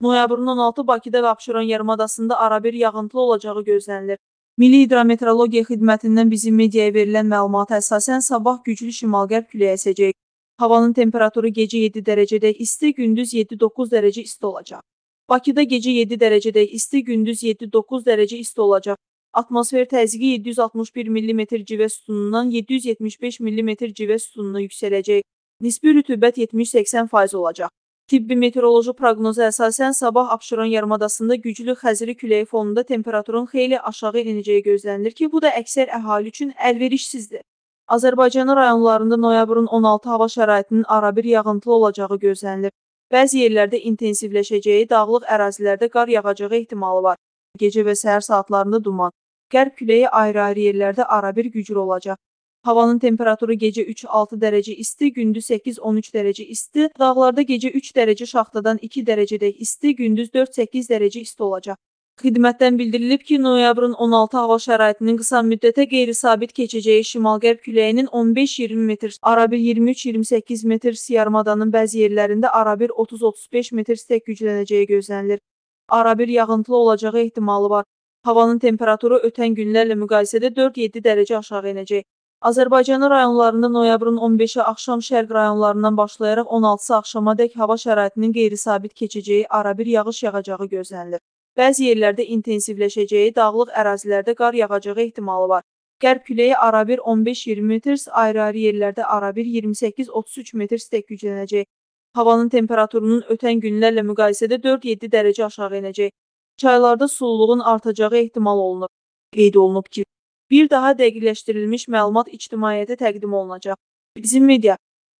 Noyabrın 16 Bakıda və Abşeron yarımadasında arabir yağıntılı olacağı gözlənilir. Milli Hidrometeorologiya Xidmətindən bizim mediaya verilən məlumata əsasən sabah güclü şimal-qərb küləyi əsəcək. Havanın temperaturu gecə 7 dərəcədə isti, gündüz 7-9 dərəcə isti olacaq. Bakıda gecə 7 dərəcədə isti, gündüz 7-9 dərəcə isti olacaq. Atmosfer təzyiqi 761 mm civə sütunundan 775 mm civə sütununa yüksələcək. Nisbi rütubət 70-80% olacaq. Tibbi meteoroloji proqnoza əsasən sabah Abşeron yarımadasında güclü xəzri küləyi fonunda temperaturun xeyli aşağı enəcəyi gözlənilir ki, bu da əksər əhali üçün əlverişsizdir. Azərbaycanın rayonlarında noyabrın 16 hava şəraitinin arabir yağıntılı olacağı gözlənilir. Bəzi yerlərdə intensivləşəcəyi, dağlıq ərazilərdə qar yağacağı ehtimalı var. Gecə və səhər saatlarında duman. Qərb küləyi ayrı-ayrı yerlərdə arabir güclü olacaq. Havanın temperaturu gecə 3-6 dərəcə isti, gündüz 8-13 dərəcə isti, dağlarda gecə 3 dərəcə şaxtadan 2 dərəcədək isti, gündüz 4-8 dərəcə isti olacaq. Xidmətdən bildirilib ki, noyabrın 16 hava şəraitinin qısa müddətə qeyri-sabit keçəcəyi şimal-qərb küləyinin 15-20 metr, arabir 23-28 metr, yarımadanın bəzi yerlərində arabir 30-35 metr stək güclənəcəyi gözlənilir. Arabir yağıntılı olacağı ehtimalı var. Havanın temperaturu ötən günlərlə müqayisədə 4-7 dərəcə aşağı enəcək. Azərbaycanın rayonlarında noyabrın 15-i axşam şərq rayonlarından başlayaraq 16-sı axşamadək hava şəraitinin qeyri-sabit keçəcəyi, arabir yağış yağacağı gözlənilir. Bəzi yerlərdə intensivləşəcəyi, dağlıq ərazilərdə qar yağacağı ehtimalı var. Qərb küləyi arabir 15-20 metr, ayrı-ayrı yerlərdə arabir 28-33 metr stək güclənəcək. Havanın temperaturunun ötən günlərlə müqayisədə 4-7 dərəcə aşağı enəcək. Çaylarda sululuğun artacağı ehtimal olunur. Qeyd olunub ki, bir daha dəqiqləşdirilmiş məlumat ictimaiyyətə təqdim olunacaq. Bizim media